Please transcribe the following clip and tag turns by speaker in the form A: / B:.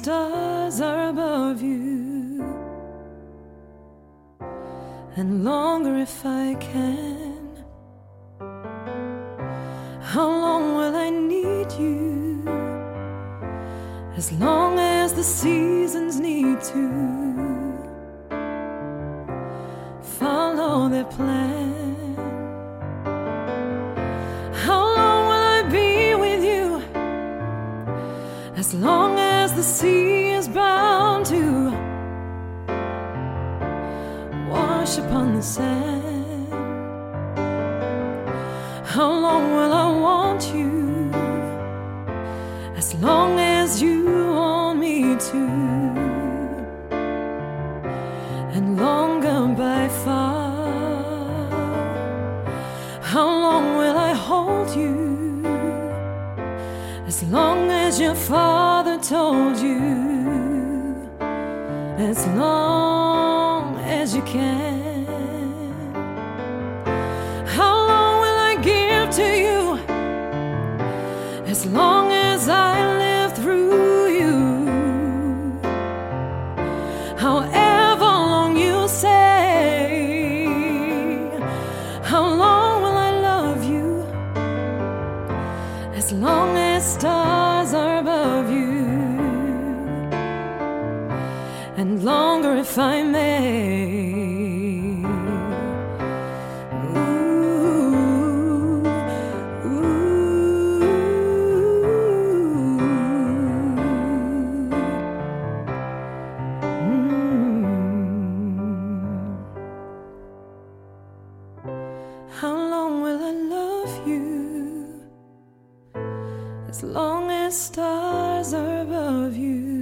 A: stars are above you, and longer if I can. How long will I need you? As long as the seasons need to follow their plan. How long will I be with you? As long as the sea is bound to wash upon the sand. How long will I want you? As long as you want me to, and longer by far. How long will I hold you? As long as your father told you, as long as you can. How long will I give to you? As long as I live through you. However long you say. How long will I love you? As long as stars are above you, and longer if I may. How long will I love you? As long as stars are above you.